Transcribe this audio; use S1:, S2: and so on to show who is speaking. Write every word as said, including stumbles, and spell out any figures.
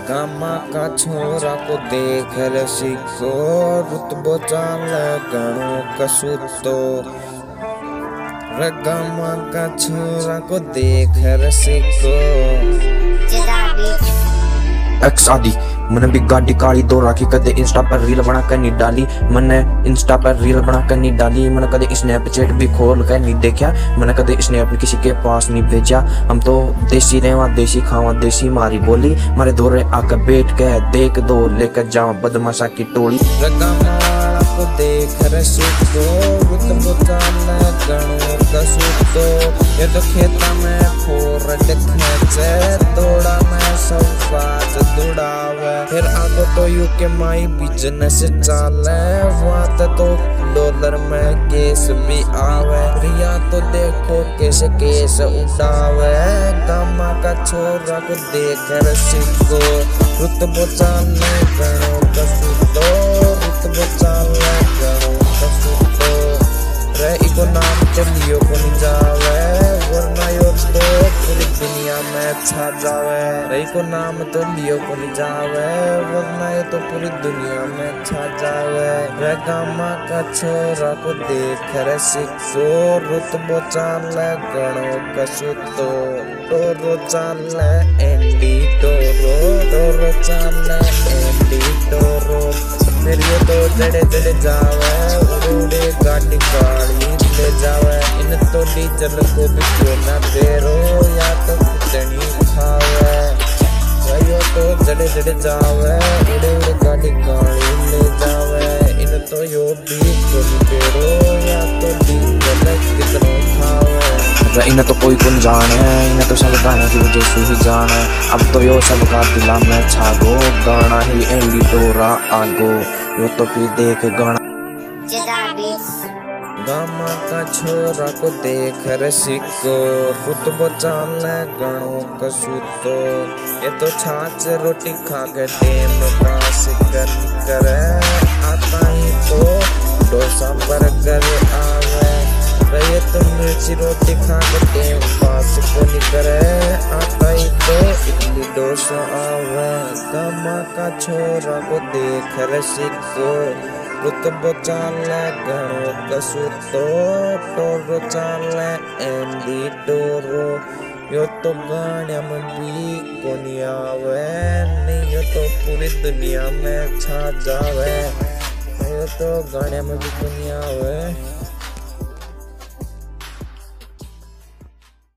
S1: Gamma का छोरा को देख रसिको रुतबो चाले गणो कसुतो। गामा का छोरा को देख रसिको
S2: एक्स आदि मैंने भी गाड़ी काली दो राखी, कदे इंस्टा पर रील बना कर नहीं डाली। मैंने इंस्टा पर रील बना कर नहीं डाली। मैंने कदे स्नैपचैट भी खोल कर नहीं देखा। मैंने कदे स्नैप किसी के पास नहीं भेजा। हम तो देसी रहवा देसी खावा देसी मारी बोली। मारे दोरे आकर बैठ के देख दो लेकर जाओ बदमाशा की टोली।
S1: रगमाला को देख रसिको रुतबो चाले गणो कसुतो। ये तो खेता में फोर खेचे दौड़ा में सब बात दौड़ावे। फिर आगो तो यू के माई बिजनेस चाले बात तो डॉलर में केस भी आवे। रिया तो देखो कैसे केस उठावे। गामा का छोरा को देख रसिको रुतबो चाले गणो कसुतो। रुतबो चाले गणो कसुतो। रे इको नाम तो लियो को नहीं जावे वरना यो तो पूरी दुनिया में छा जावे। रे इको नाम तो लियो को नहीं जावे वरना ये तो पूरी दुनिया में छा जावे। रे गामा का छोरा को देख रसिको रुतबो चाले गणो कसुतो। टोरो चाले एंडी टोरो टोरो चाले एंडी टोरो। फिर ये तो जड़े जड़े जावे उड़े गाड़ी गाड़ी ले जावे। इन तो डीजल को भी क्यों ना फेरो या तो खिचड़ी खावे। यो तो जड़े जड़े जावे उड़े उड़े गाड़ी गाड़ी ले जावे। इन तो यो भी क्यों नहीं फेरो या तो डीजल कितनो खावे।
S2: इन्हें तो कोई कौन जाने, इन्हें तो सब गाना की वजह से ही जाने। अब तो यो सब का दिला में छागो गाना ही एंडी टोरा आगो। यो तो फिर देख गाना
S1: गामा का छोरा को देख रसिको रुतबो चाले गणो कसुतो। ये तो छाछ रोटी खा के टेम पास कर करे। आता ही तो डोसा बर्गर आवे। ये तो मिर्ची रोटी खा के टेम पास को नहीं करे। आता ही तो इडली डोसा आवे। गामा का छोरा को देख रसिको रुतबो चाले गणो कसुतो। टोरो चाले एंडी टोरो। यो तो गाने में भी कोनी आवे नहीं यो तो पूरी दुनिया में छा जावे। यो तो गाने में भी कोनी आवे।